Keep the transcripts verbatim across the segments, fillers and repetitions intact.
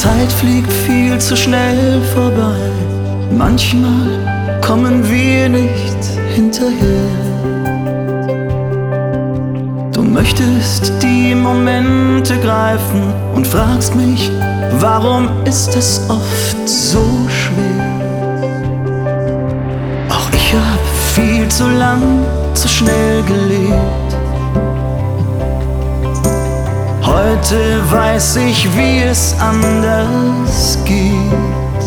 Zeit fliegt viel zu schnell vorbei. Manchmal kommen wir nicht hinterher. Du möchtest die Momente greifen und fragst mich, warum ist es oft so schwer? Auch ich hab viel zu lang, zu schnell gelebt. Heute weiß ich, wie es anders geht.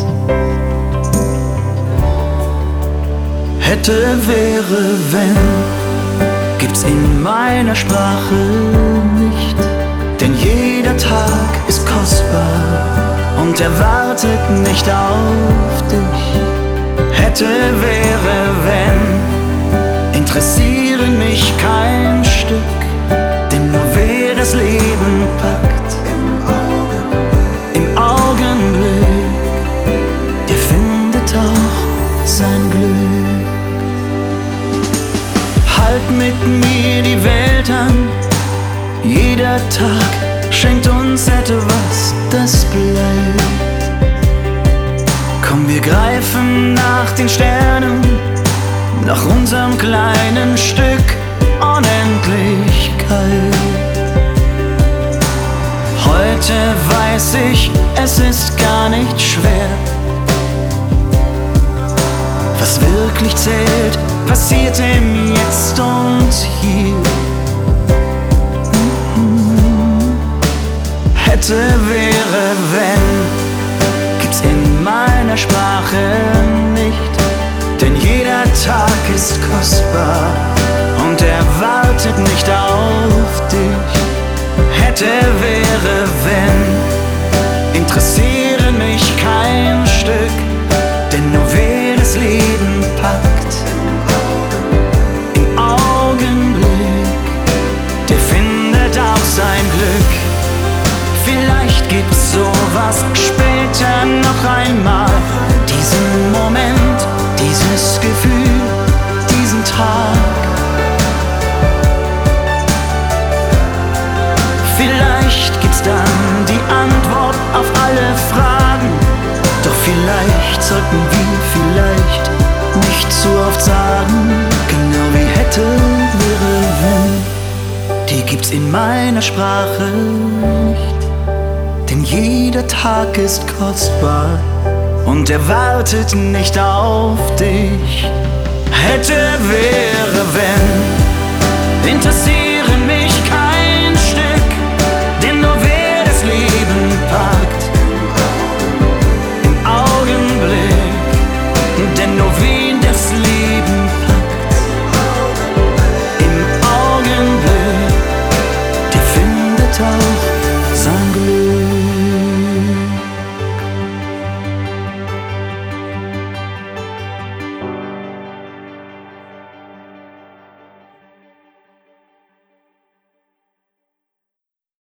Hätte, wäre, wenn, gibt's in meiner Sprache nicht. Denn jeder Tag ist kostbar und er wartet nicht auf dich. Hätte, wäre, wenn, interessieren mich kein Stück. Denn nur wer das Leben packt, im Augenblick, der findet auch sein Glück. Halt mit mir die Welt an, jeder Tag schenkt uns etwas, das bleibt. Komm, wir greifen nach den Sternen, nach unserem kleinen Stück Unendlichkeit. Heute weiß ich, es ist gar nicht schwer. Was wirklich zählt, passiert im Jetzt und Hier. Hätte, wäre, wenn, gibt's in meiner Sprache nicht. Denn jeder Tag ist kostbar und er wartet nicht auf dich. Hätte, wäre, wenn, interessiere mich kein Stück. Denn nur wer das Leben packt, im Augenblick, der findet auch sein Glück. Vielleicht gibt's sowas später noch einmal. Diesen Moment, dieses Gefühl, diesen Tag. Vielleicht gibt's dann die Antwort auf alle Fragen. Doch vielleicht sollten wir vielleicht nicht zu oft sagen, genau wie hätte, wäre, wenn. Die gibt's in meiner Sprache nicht. Denn jeder Tag ist kostbar und er wartet nicht auf dich. Hätte, wäre